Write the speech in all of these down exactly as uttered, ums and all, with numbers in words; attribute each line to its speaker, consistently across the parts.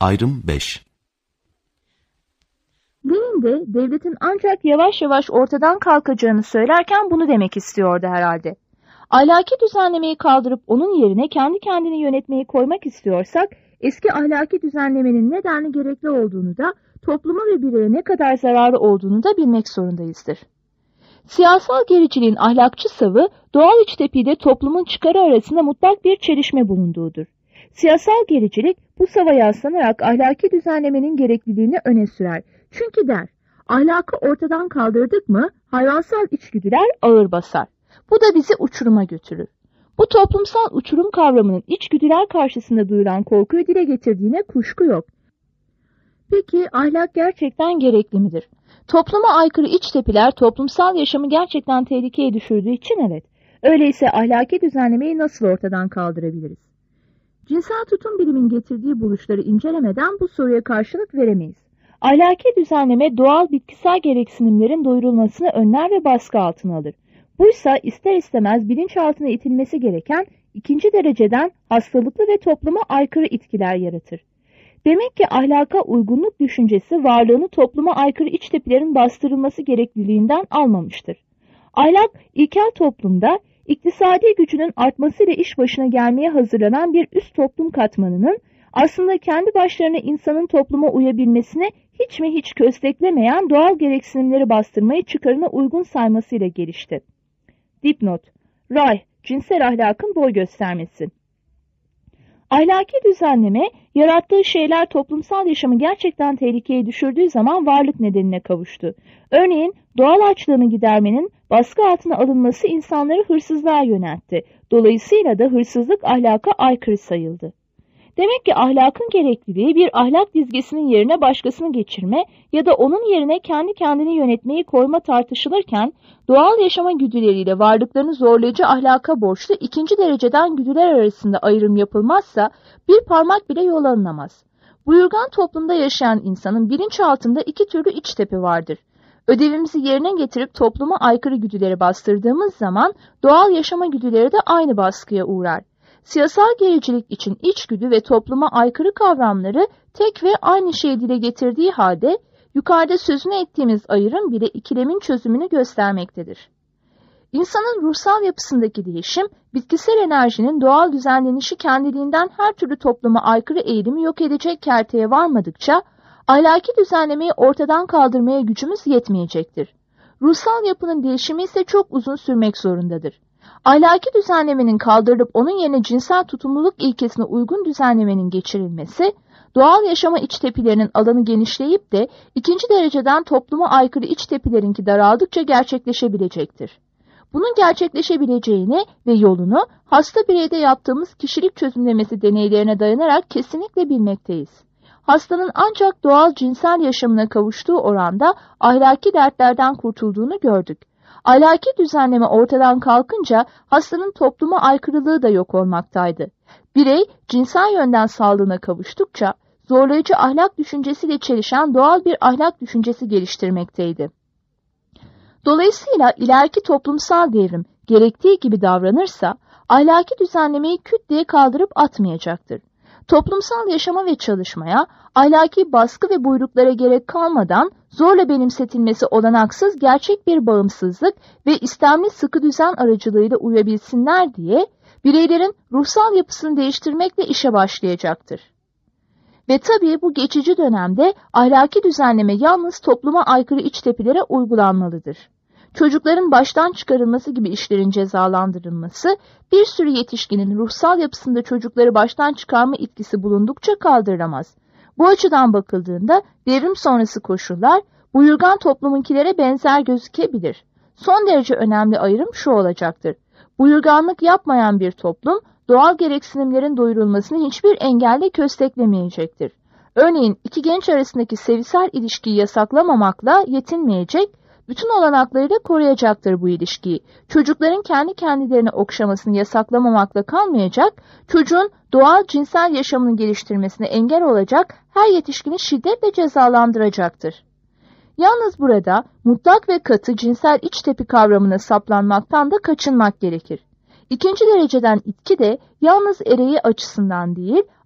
Speaker 1: Ayrım beş.
Speaker 2: Lenin de devletin ancak yavaş yavaş ortadan kalkacağını söylerken bunu demek istiyordu herhalde. Ahlaki düzenlemeyi kaldırıp onun yerine kendi kendini yönetmeyi koymak istiyorsak, eski ahlaki düzenlemenin nedenli gerekli olduğunu da, topluma ve bireye ne kadar zararı olduğunu da bilmek zorundayızdır. Siyasal gericiliğin ahlakçı savı, doğal içtepide toplumun çıkarı arasında mutlak bir çelişme bulunduğudur. Siyasal gericilik bu sava yaslanarak ahlaki düzenlemenin gerekliliğini öne sürer. Çünkü der, ahlakı ortadan kaldırdık mı hayvansal içgüdüler ağır basar. Bu da bizi uçuruma götürür. Bu toplumsal uçurum kavramının içgüdüler karşısında duyulan korkuyu dile getirdiğine kuşku yok. Peki ahlak gerçekten gerekli midir? Topluma aykırı iç tepiler toplumsal yaşamı gerçekten tehlikeye düşürdüğü için evet. Öyleyse ahlaki düzenlemeyi nasıl ortadan kaldırabiliriz? Cinsel tutum bilimin getirdiği buluşları incelemeden bu soruya karşılık veremeyiz. Ahlaki düzenleme doğal bitkisel gereksinimlerin doyurulmasını önler ve baskı altına alır. Buysa ister istemez bilinçaltına itilmesi gereken ikinci dereceden hastalıklı ve topluma aykırı itkiler yaratır. Demek ki ahlaka uygunluk düşüncesi varlığını topluma aykırı iç tepilerin bastırılması gerekliliğinden almamıştır. Ahlak ilkel toplumda iktisadi gücünün artmasıyla iş başına gelmeye hazırlanan bir üst toplum katmanının aslında kendi başlarına insanın topluma uyabilmesine hiç mi hiç kösteklemeyen doğal gereksinimleri bastırmayı çıkarına uygun saymasıyla gelişti. Dipnot: Ray, cinsel ahlakın boy göstermesi. Ahlaki düzenleme, yarattığı şeyler toplumsal yaşamı gerçekten tehlikeye düşürdüğü zaman varlık nedenine kavuştu. Örneğin doğal açlığını gidermenin baskı altına alınması insanları hırsızlığa yöneltti. Dolayısıyla da hırsızlık ahlaka aykırı sayıldı. Demek ki ahlakın gerekliliği bir ahlak dizgesinin yerine başkasını geçirme ya da onun yerine kendi kendini yönetmeyi koyma tartışılırken, doğal yaşama güdüleriyle varlıklarını zorlayıcı ahlaka borçlu ikinci dereceden güdüler arasında ayrım yapılmazsa bir parmak bile yol alınamaz. Buyurgan toplumda yaşayan insanın bilinçaltında iki türlü iç tepi vardır. Ödevimizi yerine getirip topluma aykırı güdüleri bastırdığımız zaman doğal yaşama güdüleri de aynı baskıya uğrar. Siyasal gericilik için içgüdü ve topluma aykırı kavramları tek ve aynı şeyi dile getirdiği halde yukarıda sözünü ettiğimiz ayrım bile ikilemin çözümünü göstermektedir. İnsanın ruhsal yapısındaki değişim, bitkisel enerjinin doğal düzenlenişi kendiliğinden her türlü topluma aykırı eğilimi yok edecek kerteye varmadıkça, ahlaki düzenlemeyi ortadan kaldırmaya gücümüz yetmeyecektir. Ruhsal yapının değişimi ise çok uzun sürmek zorundadır. Ahlaki düzenlemenin kaldırılıp onun yerine cinsel tutumluluk ilkesine uygun düzenlemenin geçirilmesi, doğal yaşama iç tepilerinin alanı genişleyip de ikinci dereceden topluma aykırı iç tepilerinki daraldıkça gerçekleşebilecektir. Bunun gerçekleşebileceğini ve yolunu hasta bireyde yaptığımız kişilik çözümlemesi deneylerine dayanarak kesinlikle bilmekteyiz. Hastanın ancak doğal cinsel yaşamına kavuştuğu oranda ahlaki dertlerden kurtulduğunu gördük. Ahlaki düzenleme ortadan kalkınca hastanın topluma aykırılığı da yok olmaktaydı. Birey cinsel yönden sağlığına kavuştukça zorlayıcı ahlak düşüncesiyle çelişen doğal bir ahlak düşüncesi geliştirmekteydi. Dolayısıyla ileriki toplumsal devrim gerektiği gibi davranırsa ahlaki düzenlemeyi küt diye kaldırıp atmayacaktır. Toplumsal yaşama ve çalışmaya, ahlaki baskı ve buyruklara gerek kalmadan zorla benimsetilmesi olanaksız gerçek bir bağımsızlık ve istemli sıkı düzen aracılığıyla uyabilsinler diye bireylerin ruhsal yapısını değiştirmekle işe başlayacaktır. Ve tabii bu geçici dönemde ahlaki düzenleme yalnız topluma aykırı iç tepilere uygulanmalıdır. Çocukların baştan çıkarılması gibi işlerin cezalandırılması, bir sürü yetişkinin ruhsal yapısında çocukları baştan çıkarma itkisi bulundukça kaldırılamaz. Bu açıdan bakıldığında devrim sonrası koşullar buyurgan toplumunkilere benzer gözükebilir. Son derece önemli ayrım şu olacaktır. Buyurganlık yapmayan bir toplum doğal gereksinimlerin doyurulmasını hiçbir engelle kösteklemeyecektir. Örneğin iki genç arasındaki sevgisel ilişkiyi yasaklamamakla yetinmeyecek, bütün olanaklarıyla koruyacaktır bu ilişkiyi. Çocukların kendi kendilerini okşamasını yasaklamamakla kalmayacak, çocuğun doğal cinsel yaşamını geliştirmesine engel olacak her yetişkini şiddetle cezalandıracaktır. Yalnız burada mutlak ve katı cinsel iç tepi kavramına saplanmaktan da kaçınmak gerekir. İkinci dereceden itki de yalnız ereği açısından değil,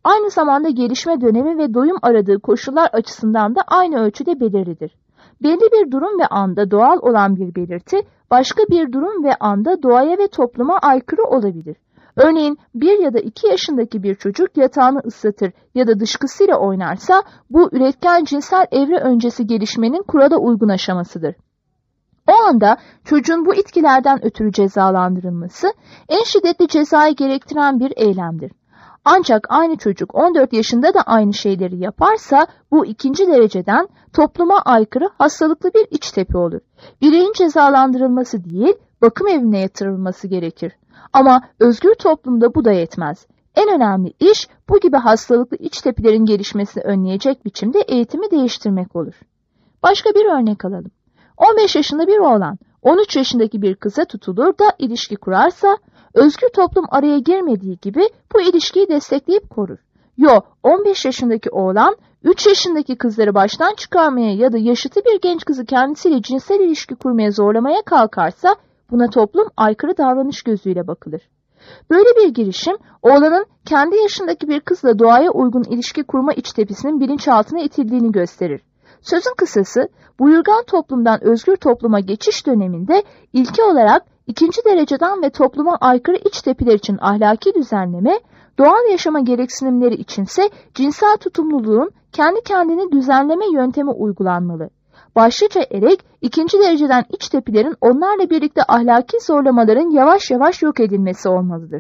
Speaker 2: aynı zamanda gelişme dönemi ve doyum aradığı koşullar açısından da aynı ölçüde belirlidir. Belli bir durum ve anda doğal olan bir belirti, başka bir durum ve anda doğaya ve topluma aykırı olabilir. Örneğin bir ya da iki yaşındaki bir çocuk yatağını ıslatır ya da dışkısıyla oynarsa bu üretken cinsel evre öncesi gelişmenin kurala uygun aşamasıdır. O anda çocuğun bu itkilerden ötürü cezalandırılması en şiddetli cezayı gerektiren bir eylemdir. Ancak aynı çocuk on dört yaşında da aynı şeyleri yaparsa bu ikinci dereceden topluma aykırı hastalıklı bir iç tepi olur. Bireyin cezalandırılması değil, bakım evine yatırılması gerekir. Ama özgür toplumda bu da yetmez. En önemli iş bu gibi hastalıklı iç tepilerin gelişmesini önleyecek biçimde eğitimi değiştirmek olur. Başka bir örnek alalım. on beş yaşında bir oğlan on üç yaşındaki bir kıza tutulur da ilişki kurarsa, özgür toplum araya girmediği gibi bu ilişkiyi destekleyip korur. Yo, on beş yaşındaki oğlan üç yaşındaki kızları baştan çıkarmaya ya da yaşıtı bir genç kızı kendisiyle cinsel ilişki kurmaya zorlamaya kalkarsa buna toplum aykırı davranış gözüyle bakılır. Böyle bir girişim oğlanın kendi yaşındaki bir kızla doğaya uygun ilişki kurma içtepisinin bilinçaltına itildiğini gösterir. Sözün kısası, buyurgan toplumdan özgür topluma geçiş döneminde ilke olarak ikinci dereceden ve topluma aykırı iç tepiler için ahlaki düzenleme, doğal yaşama gereksinimleri içinse cinsel tutumluluğun kendi kendini düzenleme yöntemi uygulanmalı. Başlıca erek, ikinci dereceden iç tepilerin onlarla birlikte ahlaki zorlamaların yavaş yavaş yok edilmesi olmalıdır.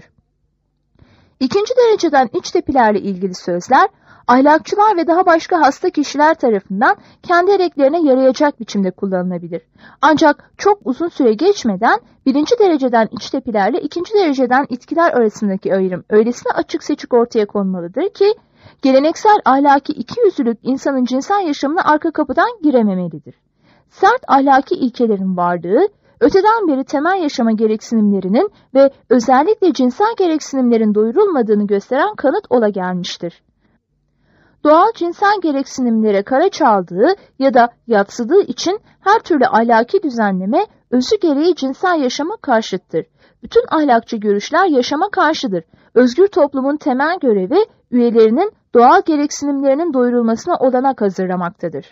Speaker 2: İkinci dereceden iç tepilerle ilgili sözler, ahlakçılar ve daha başka hasta kişiler tarafından kendi ereklerine yarayacak biçimde kullanılabilir. Ancak çok uzun süre geçmeden birinci dereceden iç tepilerle ikinci dereceden itkiler arasındaki ayrım öylesine açık seçik ortaya konmalıdır ki, geleneksel ahlaki ikiyüzlülük insanın cinsel yaşamına arka kapıdan girememelidir. Sert ahlaki ilkelerin varlığı, öteden beri temel yaşama gereksinimlerinin ve özellikle cinsel gereksinimlerin doyurulmadığını gösteren kanıt ola gelmiştir. Doğal cinsel gereksinimlere kara çaldığı ya da yatsıdığı için her türlü ahlaki düzenleme özü gereği cinsel yaşama karşıttır. Bütün ahlakçı görüşler yaşama karşıdır. Özgür toplumun temel görevi üyelerinin doğal gereksinimlerinin doyurulmasına olanak hazırlamaktadır.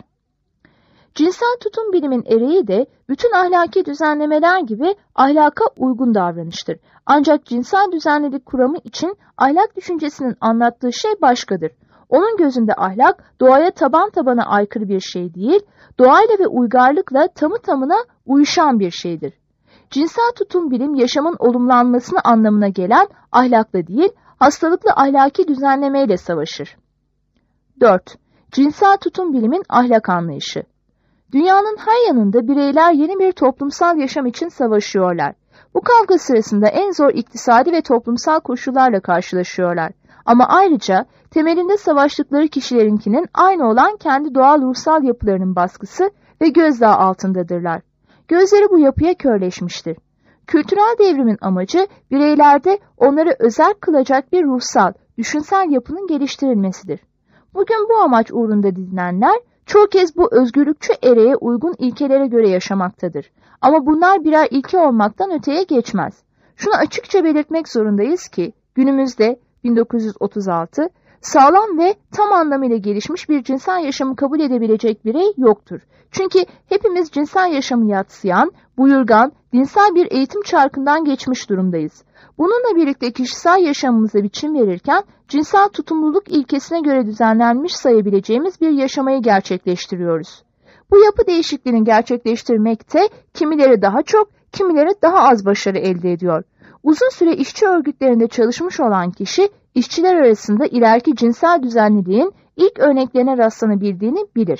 Speaker 2: Cinsel tutum bilimin ereği de bütün ahlaki düzenlemeler gibi ahlaka uygun davranıştır. Ancak cinsel düzenlilik kuramı için ahlak düşüncesinin anlattığı şey başkadır. Onun gözünde ahlak doğaya taban tabana aykırı bir şey değil, doğayla ve uygarlıkla tamı tamına uyuşan bir şeydir. Cinsel tutum bilim yaşamın olumlanmasını anlamına gelen ahlakla değil, hastalıklı ahlaki düzenlemeyle savaşır. dört. Cinsel tutum bilimin ahlak anlayışı. Dünyanın her yanında bireyler yeni bir toplumsal yaşam için savaşıyorlar. Bu kavga sırasında en zor iktisadi ve toplumsal koşullarla karşılaşıyorlar. Ama ayrıca temelinde savaştıkları kişilerinkinin aynı olan kendi doğal ruhsal yapılarının baskısı ve gözdağı altındadırlar. Gözleri bu yapıya körleşmiştir. Kültürel devrimin amacı bireylerde onları özel kılacak bir ruhsal, düşünsel yapının geliştirilmesidir. Bugün bu amaç uğrunda dizinenler çoğu kez bu özgürlükçü ereğe uygun ilkelere göre yaşamaktadır. Ama bunlar birer ilke olmaktan öteye geçmez. Şunu açıkça belirtmek zorundayız ki günümüzde bin dokuz yüz otuz altı sağlam ve tam anlamıyla gelişmiş bir cinsel yaşamı kabul edebilecek birey yoktur. Çünkü hepimiz cinsel yaşamı yadsıyan, buyurgan, dinsel bir eğitim çarkından geçmiş durumdayız. Bununla birlikte kişisel yaşamımıza biçim verirken cinsel tutumluluk ilkesine göre düzenlenmiş sayabileceğimiz bir yaşamayı gerçekleştiriyoruz. Bu yapı değişikliğini gerçekleştirmekte kimileri daha çok, kimileri daha az başarı elde ediyor. Uzun süre işçi örgütlerinde çalışmış olan kişi, işçiler arasında ileriki cinsel düzenliliğin ilk örneklerine rastlanabildiğini bilir.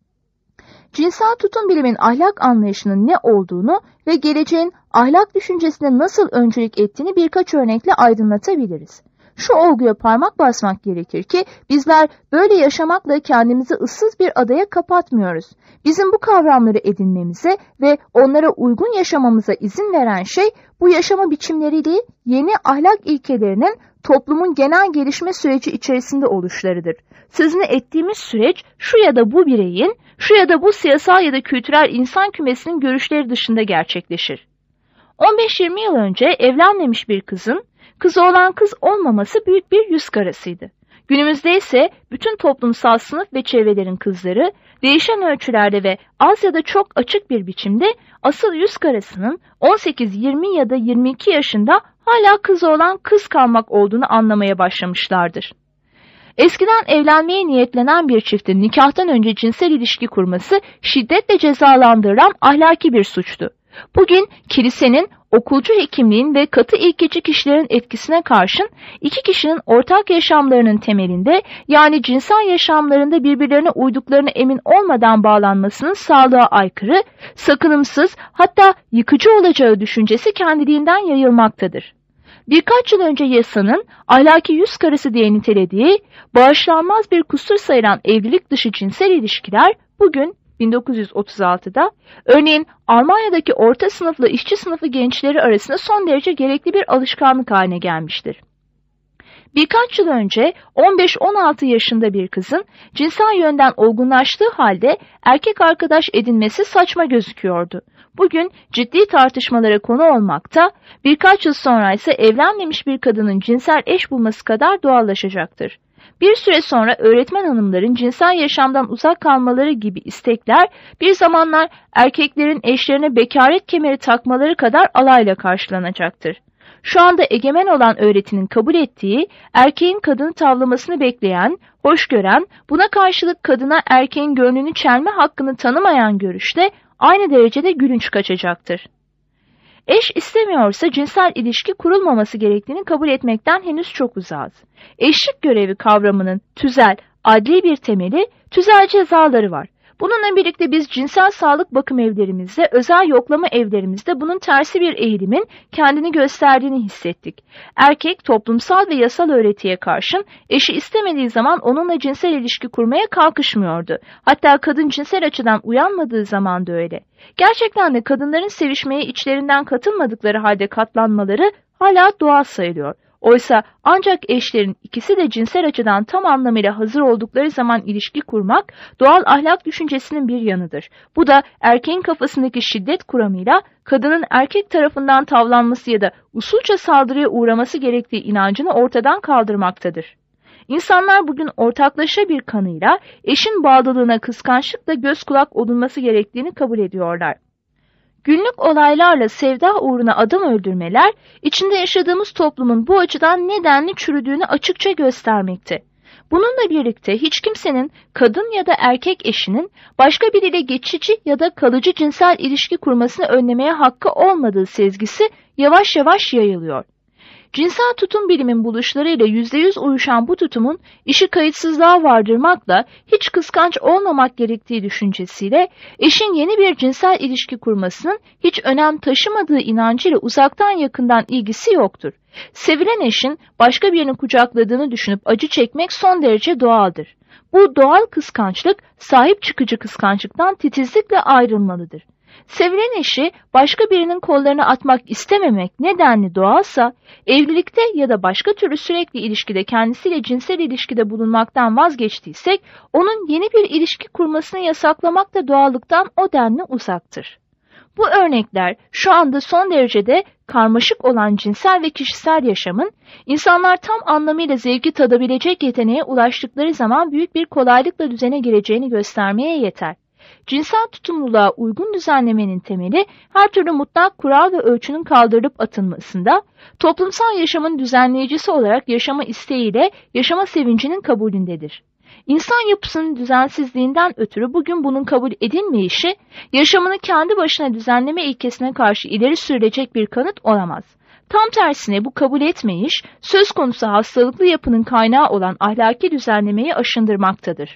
Speaker 2: Cinsel tutum bilimin ahlak anlayışının ne olduğunu ve geleceğin ahlak düşüncesine nasıl öncülük ettiğini birkaç örnekle aydınlatabiliriz. Şu olguya parmak basmak gerekir ki bizler böyle yaşamakla kendimizi ıssız bir adaya kapatmıyoruz. Bizim bu kavramları edinmemize ve onlara uygun yaşamamıza izin veren şey bu yaşama biçimleriyle yeni ahlak ilkelerinin toplumun genel gelişme süreci içerisinde oluşlarıdır. Sözünü ettiğimiz süreç şu ya da bu bireyin, şu ya da bu siyasal ya da kültürel insan kümesinin görüşleri dışında gerçekleşir. on beş yirmi yıl önce evlenmemiş bir kızın, kızı olan kız olmaması büyük bir yüz karasıydı. Günümüzde ise bütün toplumsal sınıf ve çevrelerin kızları değişen ölçülerde ve az ya da çok açık bir biçimde asıl yüz karasının on sekiz, yirmi ya da yirmi iki yaşında hala kız olan kız kalmak olduğunu anlamaya başlamışlardır. Eskiden evlenmeye niyetlenen bir çiftin nikahtan önce cinsel ilişki kurması şiddetle cezalandırılan ahlaki bir suçtu. Bugün kilisenin, okulcu hekimliğin ve katı ilkeci kişilerin etkisine karşın iki kişinin ortak yaşamlarının temelinde, yani cinsel yaşamlarında birbirlerine uyduklarına emin olmadan bağlanmasının sağlığa aykırı, sakınımsız, hatta yıkıcı olacağı düşüncesi kendiliğinden yayılmaktadır. Birkaç yıl önce yasanın ahlaki yüz karası diye nitelediği, bağışlanmaz bir kusur sayılan evlilik dışı cinsel ilişkiler bugün bin dokuz yüz otuz altıda örneğin Almanya'daki orta sınıfla işçi sınıfı gençleri arasında son derece gerekli bir alışkanlık haline gelmiştir. Birkaç yıl önce on beş on altı yaşında bir kızın cinsel yönden olgunlaştığı halde erkek arkadaş edinmesi saçma gözüküyordu. Bugün ciddi tartışmalara konu olmakta, birkaç yıl sonra ise evlenmemiş bir kadının cinsel eş bulması kadar doğallaşacaktır. Bir süre sonra öğretmen hanımların cinsel yaşamdan uzak kalmaları gibi istekler bir zamanlar erkeklerin eşlerine bekaret kemeri takmaları kadar alayla karşılanacaktır. Şu anda egemen olan öğretinin kabul ettiği, erkeğin kadını tavlamasını bekleyen, hoş gören, buna karşılık kadına erkeğin gönlünü çelme hakkını tanımayan görüşte aynı derecede gülünç kaçacaktır. Eş istemiyorsa cinsel ilişki kurulmaması gerektiğini kabul etmekten henüz çok uzağız. Eşlik görevi kavramının tüzel, adli bir temeli, tüzel cezaları var. Bununla birlikte biz cinsel sağlık bakım evlerimizde, özel yoklama evlerimizde bunun tersi bir eğilimin kendini gösterdiğini hissettik. Erkek toplumsal ve yasal öğretiye karşın eşi istemediği zaman onunla cinsel ilişki kurmaya kalkışmıyordu. Hatta kadın cinsel açıdan uyanmadığı zaman da öyle. Gerçekten de kadınların sevişmeye içlerinden katılmadıkları halde katlanmaları hala doğal sayılıyor. Oysa ancak eşlerin ikisi de cinsel açıdan tam anlamıyla hazır oldukları zaman ilişki kurmak doğal ahlak düşüncesinin bir yanıdır. Bu da erkeğin kafasındaki şiddet kuramıyla kadının erkek tarafından tavlanması ya da usulca saldırıya uğraması gerektiği inancını ortadan kaldırmaktadır. İnsanlar bugün ortaklaşa bir kanıyla eşin bağlılığına kıskançlıkla göz kulak olunması gerektiğini kabul ediyorlar. Günlük olaylarla sevda uğruna adam öldürmeler, içinde yaşadığımız toplumun bu açıdan nedenli çürüdüğünü açıkça göstermekte. Bununla birlikte hiç kimsenin kadın ya da erkek eşinin başka biriyle geçici ya da kalıcı cinsel ilişki kurmasını önlemeye hakkı olmadığı sezgisi yavaş yavaş yayılıyor. Cinsel tutum bilimin buluşlarıyla yüzde yüz uyuşan bu tutumun işi kayıtsızlığa vardırmakla hiç kıskanç olmamak gerektiği düşüncesiyle eşin yeni bir cinsel ilişki kurmasının hiç önem taşımadığı inancıyla uzaktan yakından ilgisi yoktur. Sevilen eşin başka birini kucakladığını düşünüp acı çekmek son derece doğaldır. Bu doğal kıskançlık sahip çıkıcı kıskançlıktan titizlikle ayrılmalıdır. Sevilen eşi başka birinin kollarına atmak istememek nedenli doğalsa, evlilikte ya da başka türlü sürekli ilişkide kendisiyle cinsel ilişkide bulunmaktan vazgeçtiysek, onun yeni bir ilişki kurmasını yasaklamak da doğallıktan o denli uzaktır. Bu örnekler şu anda son derecede karmaşık olan cinsel ve kişisel yaşamın, insanlar tam anlamıyla zevki tadabilecek yeteneğe ulaştıkları zaman büyük bir kolaylıkla düzene gireceğini göstermeye yeter. Cinsel tutumluluğa uygun düzenlemenin temeli her türlü mutlak kural ve ölçünün kaldırılıp atılmasında, toplumsal yaşamın düzenleyicisi olarak yaşama isteğiyle yaşama sevincinin kabulündedir. İnsan yapısının düzensizliğinden ötürü bugün bunun kabul edilmeyişi, yaşamını kendi başına düzenleme ilkesine karşı ileri sürülecek bir kanıt olamaz. Tam tersine bu kabul etmeyiş, söz konusu hastalıklı yapının kaynağı olan ahlaki düzenlemeyi aşındırmaktadır.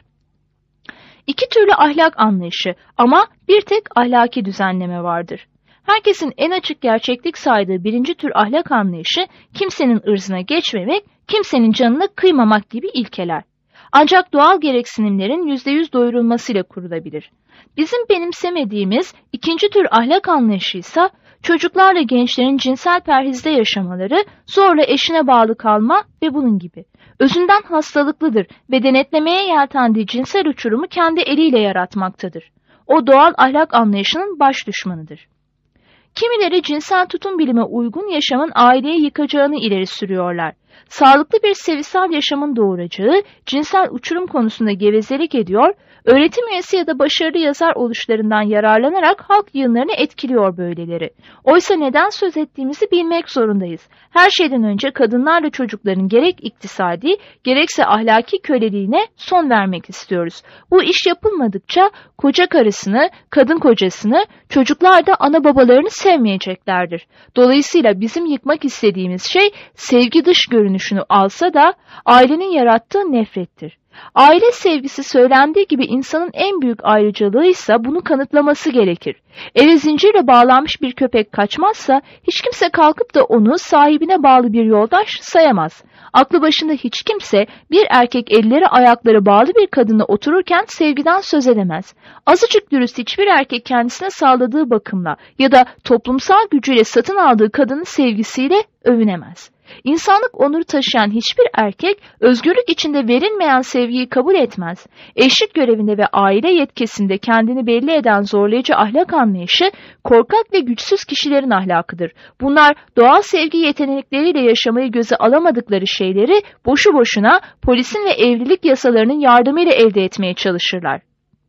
Speaker 2: İki türlü ahlak anlayışı ama bir tek ahlaki düzenleme vardır. Herkesin en açık gerçeklik saydığı birinci tür ahlak anlayışı, kimsenin ırzına geçmemek, kimsenin canına kıymamak gibi ilkeler. Ancak doğal gereksinimlerin yüzde yüz doyurulmasıyla kurulabilir. Bizim benimsemediğimiz ikinci tür ahlak anlayışı ise çocuklarla gençlerin cinsel perhizde yaşamaları, zorla eşine bağlı kalma ve bunun gibi. Özünden hastalıklıdır ve denetlemeye yeltendiği cinsel uçurumu kendi eliyle yaratmaktadır. O doğal ahlak anlayışının baş düşmanıdır. Kimileri cinsel tutum bilime uygun yaşamın aileyi yıkacağını ileri sürüyorlar. Sağlıklı bir sevişsel yaşamın doğuracağı cinsel uçurum konusunda gevezelik ediyor, öğretim üyesi ya da başarılı yazar oluşlarından yararlanarak halk yığınlarını etkiliyor böyleleri. Oysa neden söz ettiğimizi bilmek zorundayız. Her şeyden önce kadınlarla çocukların gerek iktisadi gerekse ahlaki köleliğine son vermek istiyoruz. Bu iş yapılmadıkça koca karısını, kadın kocasını, çocuklar da ana babalarını sevmeyeceklerdir. Dolayısıyla bizim yıkmak istediğimiz şey sevgi dış görünüşünü alsa da ailenin yarattığı nefrettir. Aile sevgisi söylendiği gibi insanın en büyük ayrıcalığıysa bunu kanıtlaması gerekir. Eve zincirle bağlanmış bir köpek kaçmazsa hiç kimse kalkıp da onu sahibine bağlı bir yoldaş sayamaz. Aklı başında hiç kimse bir erkek elleri ayakları bağlı bir kadınla otururken sevgiden söz edemez. Azıcık dürüst hiçbir erkek kendisine sağladığı bakımla ya da toplumsal gücüyle satın aldığı kadının sevgisiyle övünemez. İnsanlık onuru taşıyan hiçbir erkek özgürlük içinde verilmeyen sevgiyi kabul etmez. Eşlik görevinde ve aile yetkisinde kendini belli eden zorlayıcı ahlak anlayışı korkak ve güçsüz kişilerin ahlakıdır. Bunlar doğal sevgi yetenekleriyle yaşamayı göze alamadıkları şeyleri boşu boşuna polisin ve evlilik yasalarının yardımıyla elde etmeye çalışırlar.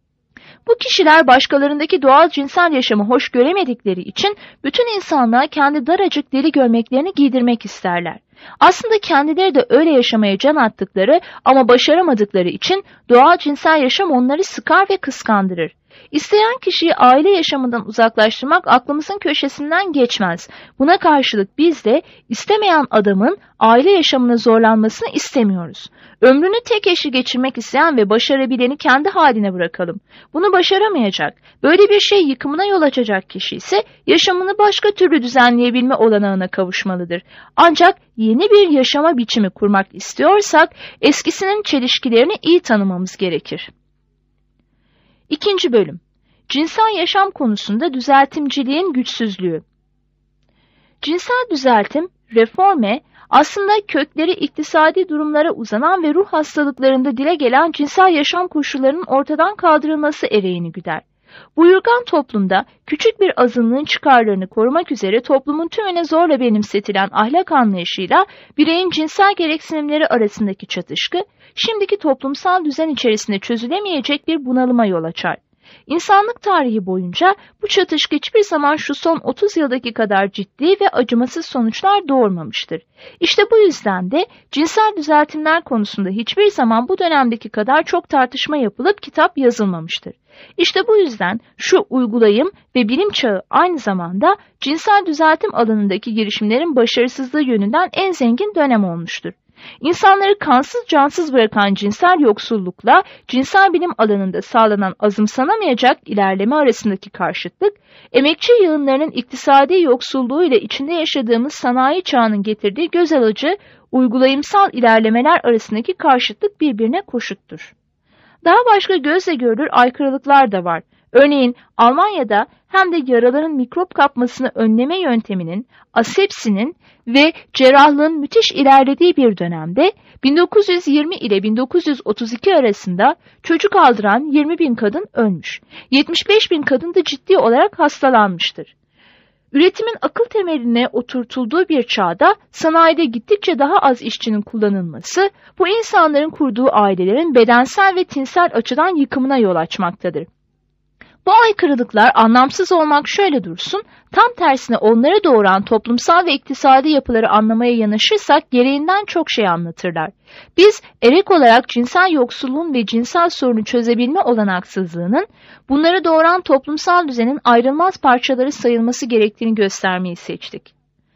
Speaker 2: Bu kişiler başkalarındaki doğal cinsel yaşamı hoş göremedikleri için bütün insanlığa kendi daracık deri gömleklerini giydirmek isterler. Aslında kendileri de öyle yaşamaya can attıkları ama başaramadıkları için doğal cinsel yaşam onları sıkar ve kıskandırır. İsteyen kişiyi aile yaşamından uzaklaştırmak aklımızın köşesinden geçmez. Buna karşılık biz de istemeyen adamın aile yaşamına zorlanmasını istemiyoruz. Ömrünü tek eşli geçirmek isteyen ve başarabileni kendi haline bırakalım. Bunu başaramayacak, böyle bir şey yıkımına yol açacak kişi ise yaşamını başka türlü düzenleyebilme olanağına kavuşmalıdır. Ancak yeni bir yaşama biçimi kurmak istiyorsak eskisinin çelişkilerini iyi tanımamız gerekir. İkinci bölüm. Cinsel yaşam konusunda düzeltimciliğin güçsüzlüğü. Cinsel düzeltim, reforme, aslında kökleri iktisadi durumlara uzanan ve ruh hastalıklarında dile gelen cinsel yaşam koşullarının ortadan kaldırılması ereğini güder. Buyurgan toplumda küçük bir azınlığın çıkarlarını korumak üzere toplumun tümüne zorla benimsetilen ahlak anlayışıyla bireyin cinsel gereksinimleri arasındaki çatışkı, şimdiki toplumsal düzen içerisinde çözülemeyecek bir bunalıma yol açar. İnsanlık tarihi boyunca bu çatışkı hiçbir zaman şu son otuz yıldaki kadar ciddi ve acımasız sonuçlar doğurmamıştır. İşte bu yüzden de cinsel düzeltimler konusunda hiçbir zaman bu dönemdeki kadar çok tartışma yapılıp kitap yazılmamıştır. İşte bu yüzden şu uygulayım ve bilim çağı aynı zamanda cinsel düzeltim alanındaki girişimlerin başarısızlığı yönünden en zengin dönem olmuştur. İnsanları kansız cansız bırakan cinsel yoksullukla cinsel bilim alanında sağlanan azımsanamayacak ilerleme arasındaki karşıtlık, emekçi yığınlarının iktisadi yoksulluğu ile içinde yaşadığımız sanayi çağının getirdiği göz alıcı uygulayımsal ilerlemeler arasındaki karşıtlık birbirine koşuttur. Daha başka gözle görülür aykırılıklar da var. Örneğin Almanya'da hem de yaraların mikrop kapmasını önleme yönteminin, asepsinin ve cerrahlığın müthiş ilerlediği bir dönemde bin dokuz yüz yirmi ile bin dokuz yüz otuz iki arasında çocuk aldıran yirmi bin kadın ölmüş. yetmiş beş bin kadın da ciddi olarak hastalanmıştır. Üretimin akıl temeline oturtulduğu bir çağda sanayide gittikçe daha az işçinin kullanılması, bu insanların kurduğu ailelerin bedensel ve tinsel açıdan yıkımına yol açmaktadır. Bu aykırılıklar anlamsız olmak şöyle dursun, tam tersine onları doğuran toplumsal ve iktisadi yapıları anlamaya yanaşırsak gereğinden çok şey anlatırlar. Biz erek olarak cinsel yoksulluğun ve cinsel sorunu çözebilme olanaksızlığının, bunları doğuran toplumsal düzenin ayrılmaz parçaları sayılması gerektiğini göstermeyi seçtik.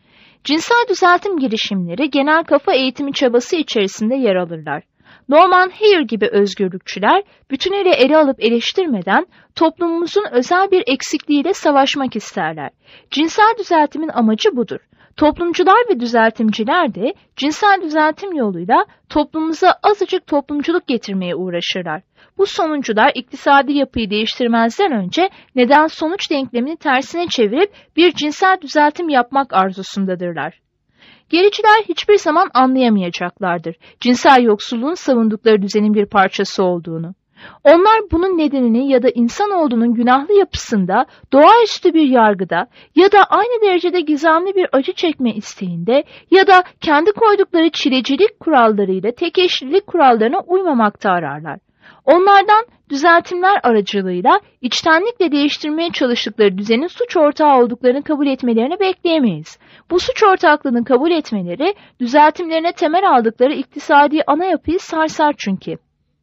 Speaker 2: Cinsel düzeltim girişimleri genel kafa eğitimi çabası içerisinde yer alırlar. Norman Hare gibi özgürlükçüler bütünüyle ele alıp eleştirmeden toplumumuzun özel bir eksikliğiyle savaşmak isterler. Cinsel düzeltimin amacı budur. Toplumcular ve düzeltimciler de cinsel düzeltim yoluyla toplumumuza azıcık toplumculuk getirmeye uğraşırlar. Bu sonuncular iktisadi yapıyı değiştirmezden önce neden sonuç denklemini tersine çevirip bir cinsel düzeltim yapmak arzusundadırlar. Gericiler hiçbir zaman anlayamayacaklardır cinsel yoksulluğun savundukları düzenin bir parçası olduğunu. Onlar bunun nedenini ya da insanoğlunun günahlı yapısında, doğaüstü bir yargıda ya da aynı derecede gizemli bir acı çekme isteğinde ya da kendi koydukları çilecilik kurallarıyla tek eşlilik kurallarına uymamakta ararlar. Onlardan düzeltimler aracılığıyla içtenlikle değiştirmeye çalıştıkları düzenin suç ortağı olduklarını kabul etmelerini bekleyemeyiz. Bu suç ortaklığını kabul etmeleri düzeltimlerine temel aldıkları iktisadi ana yapıyı sarsar çünkü.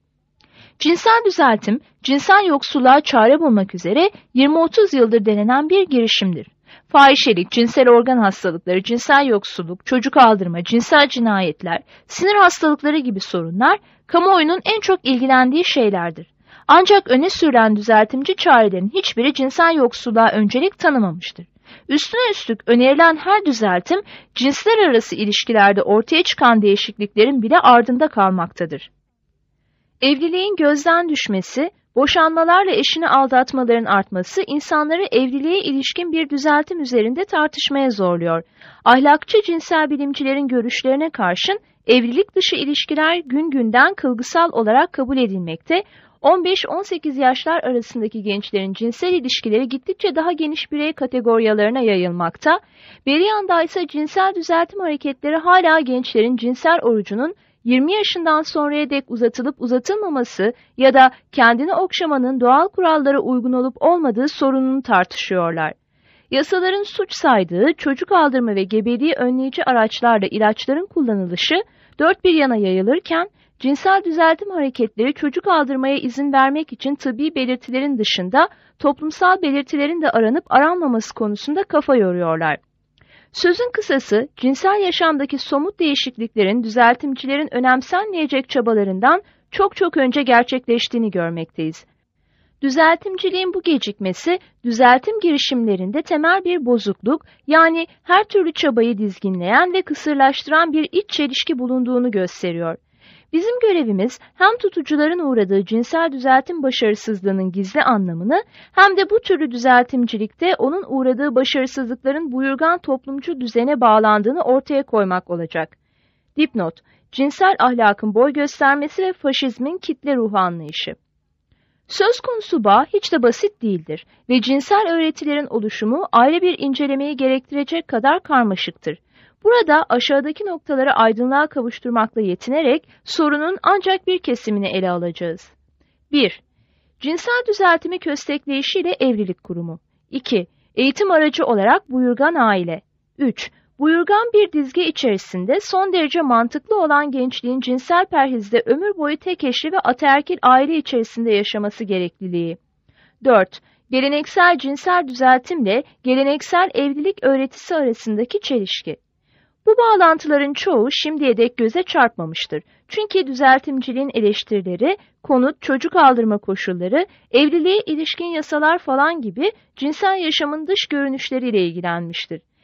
Speaker 2: Cinsel düzeltim, cinsel yoksulluğa çare bulmak üzere yirmi otuz yıldır denenen bir girişimdir. Fahişelik, cinsel organ hastalıkları, cinsel yoksulluk, çocuk aldırma, cinsel cinayetler, sinir hastalıkları gibi sorunlar kamuoyunun en çok ilgilendiği şeylerdir. Ancak öne sürülen düzeltimci çarelerin hiçbiri cinsel yoksulluğa öncelik tanımamıştır. Üstüne üstlük önerilen her düzeltim, cinsler arası ilişkilerde ortaya çıkan değişikliklerin bile ardında kalmaktadır. Evliliğin gözden düşmesi, boşanmalarla eşini aldatmaların artması insanları evliliğe ilişkin bir düzeltim üzerinde tartışmaya zorluyor. Ahlakçı cinsel bilimcilerin görüşlerine karşın evlilik dışı ilişkiler gün günden kılgısal olarak kabul edilmekte, on beş on sekiz yaşlar arasındaki gençlerin cinsel ilişkileri gittikçe daha geniş birey kategoriyalarına yayılmakta, bir yanda ise cinsel düzeltim hareketleri hala gençlerin cinsel orucunun yirmi yaşından sonraya dek uzatılıp uzatılmaması ya da kendini okşamanın doğal kurallara uygun olup olmadığı sorununu tartışıyorlar. Yasaların suç saydığı çocuk aldırma ve gebeliği önleyici araçlarla ilaçların kullanılışı dört bir yana yayılırken, cinsel düzeltim hareketleri çocuk aldırmaya izin vermek için tıbbi belirtilerin dışında toplumsal belirtilerin de aranıp aranmaması konusunda kafa yoruyorlar. Sözün kısası, cinsel yaşamdaki somut değişikliklerin düzeltimcilerin önemsenmeyecek çabalarından çok çok önce gerçekleştiğini görmekteyiz. Düzeltimciliğin bu gecikmesi, düzeltim girişimlerinde temel bir bozukluk, yani her türlü çabayı dizginleyen ve kısırlaştıran bir iç çelişki bulunduğunu gösteriyor. Bizim görevimiz hem tutucuların uğradığı cinsel düzeltim başarısızlığının gizli anlamını hem de bu türlü düzeltimcilikte onun uğradığı başarısızlıkların buyurgan toplumcu düzene bağlandığını ortaya koymak olacak. Dipnot: Cinsel ahlakın boy göstermesi ve faşizmin kitle ruhu anlayışı. Söz konusu bağ hiç de basit değildir ve cinsel öğretilerin oluşumu ayrı bir incelemeyi gerektirecek kadar karmaşıktır. Burada aşağıdaki noktaları aydınlığa kavuşturmakla yetinerek sorunun ancak bir kesimini ele alacağız. bir. Cinsel düzeltimi köstekleyişiyle evlilik kurumu. iki. Eğitim aracı olarak buyurgan aile. üç. Buyurgan bir dizge içerisinde son derece mantıklı olan gençliğin cinsel perhizde ömür boyu tek eşli ve ataerkil aile içerisinde yaşaması gerekliliği. dört. Geleneksel cinsel düzeltimle geleneksel evlilik öğretisi arasındaki çelişki. Bu bağlantıların çoğu şimdiye dek göze çarpmamıştır. Çünkü düzeltimciliğin eleştirileri, konut, çocuk aldırma koşulları, evliliğe ilişkin yasalar falan gibi cinsel yaşamın dış görünüşleriyle ilgilenmiştir.